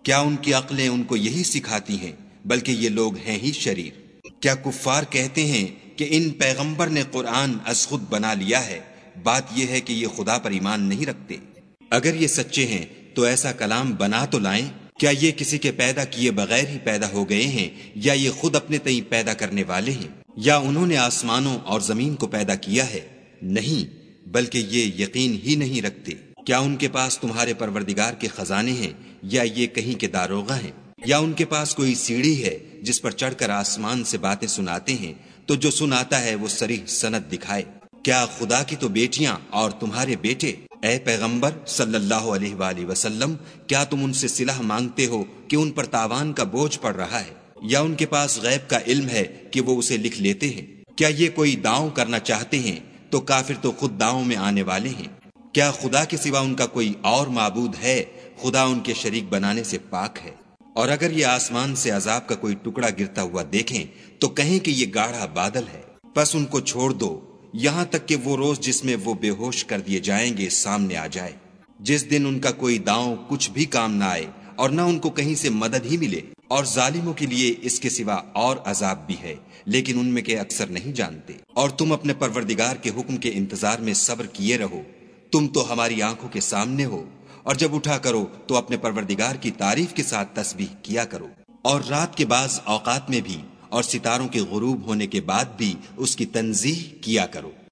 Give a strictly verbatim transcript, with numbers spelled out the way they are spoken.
کیا ان کی عقلیں ان کو یہی سکھاتی ہیں؟ بلکہ یہ لوگ ہیں ہی شریر۔ کیا کفار کہتے ہیں کہ ان پیغمبر نے قرآن از خود بنا لیا ہے؟ بات یہ ہے کہ یہ خدا پر ایمان نہیں رکھتے۔ اگر یہ سچے ہیں تو ایسا کلام بنا تو لائیں۔ کیا یہ کسی کے پیدا کیے بغیر ہی پیدا ہو گئے ہیں، یا یہ خود اپنے تئیں پیدا کرنے والے ہیں، یا انہوں نے آسمانوں اور زمین کو پیدا کیا ہے؟ نہیں، بلکہ یہ یقین ہی نہیں رکھتے۔ کیا ان کے پاس تمہارے پروردگار کے خزانے ہیں، یا یہ کہیں کے داروغہ ہیں؟ یا ان کے پاس کوئی سیڑھی ہے جس پر چڑھ کر آسمان سے باتیں سناتے ہیں؟ تو جو سناتا ہے وہ صریح سند دکھائے۔ کیا خدا کی تو بیٹیاں اور تمہارے بیٹے؟ اے پیغمبر صلی اللہ علیہ وآلہ وسلم، کیا تم ان سے صلح مانگتے ہو کہ ان پر تاوان کا بوجھ پڑ رہا ہے، یا ان کے پاس غیب کا علم ہے کہ وہ اسے لکھ لیتے ہیں؟ کیا یہ کوئی داؤں کرنا چاہتے ہیں تو کافر تو خود داؤں میں آنے والے ہیں۔ کیا خدا کے سوا ان کا کوئی اور معبود ہے؟ خدا ان کے شریک بنانے سے پاک ہے۔ اور اگر یہ آسمان سے عذاب کا کوئی ٹکڑا گرتا ہوا دیکھیں تو کہیں کہ یہ گاڑھا بادل ہے، پس ان کو چھوڑ دو یہاں تک کہ وہ روز جس میں وہ بے ہوش کر دیے جائیں گے سامنے آ جائے، جس دن ان کا کوئی داؤں کچھ بھی کام نہ آئے اور نہ ان کو کہیں سے مدد ہی ملے۔ اور ظالموں کے لیے اس کے سوا اور عذاب بھی ہے، لیکن ان میں کے اکثر نہیں جانتے۔ اور تم اپنے پروردگار کے حکم کے انتظار میں صبر کیے رہو، تم تو ہماری آنکھوں کے سامنے ہو، اور جب اٹھا کرو تو اپنے پروردگار کی تعریف کے ساتھ تسبیح کیا کرو، اور رات کے بعض اوقات میں بھی، اور ستاروں کے غروب ہونے کے بعد بھی اس کی تنزیہ کیا کرو۔